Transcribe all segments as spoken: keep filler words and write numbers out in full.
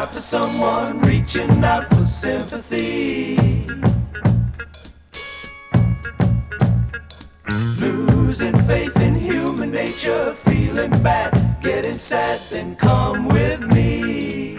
out for someone, reaching out for sympathy. Losing faith in human nature, feeling bad, getting sad, then come with me.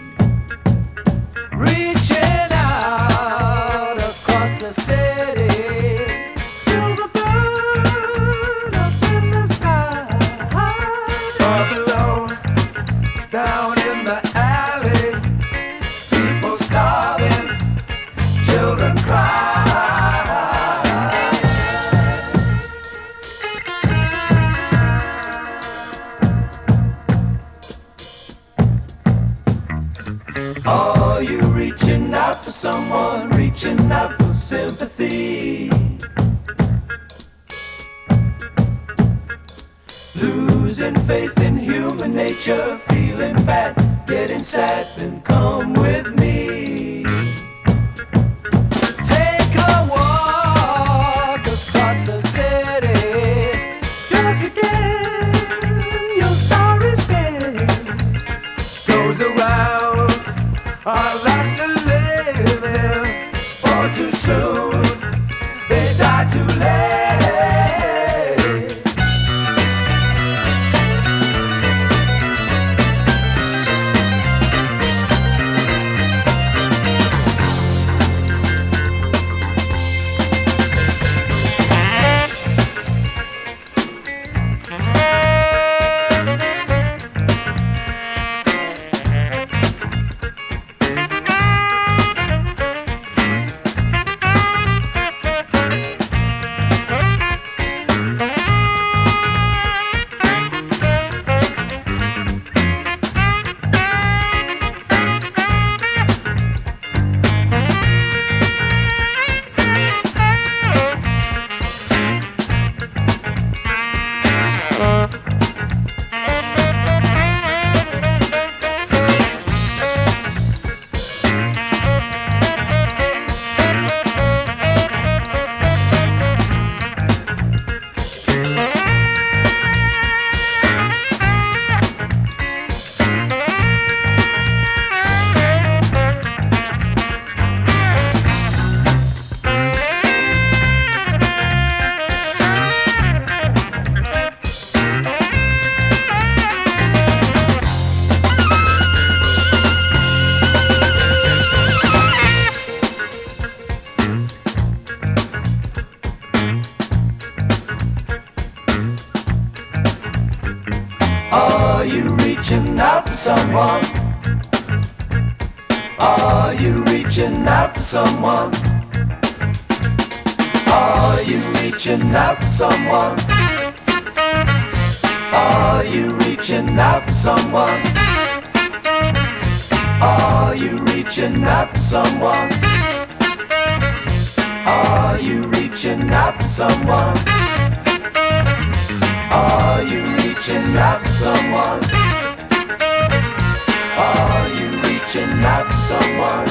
Reaching out across the city, silver bird up in the sky. Far below, down in the alley, people starving, children cry. Are you reaching out for someone, reaching out for sympathy? Losing faith in human nature, feeling bad, getting sad, then come with me. Take a walk across the city, look again, your starry skin goes around. Our last to live, or too soon, they die too late. Are you reaching out for someone? Are you reaching out for someone? Are you reaching out for someone? Are you reaching out for someone? Are you reaching out for someone? Are you reaching out for someone? Are you reaching out for someone? Are you reaching out for someone?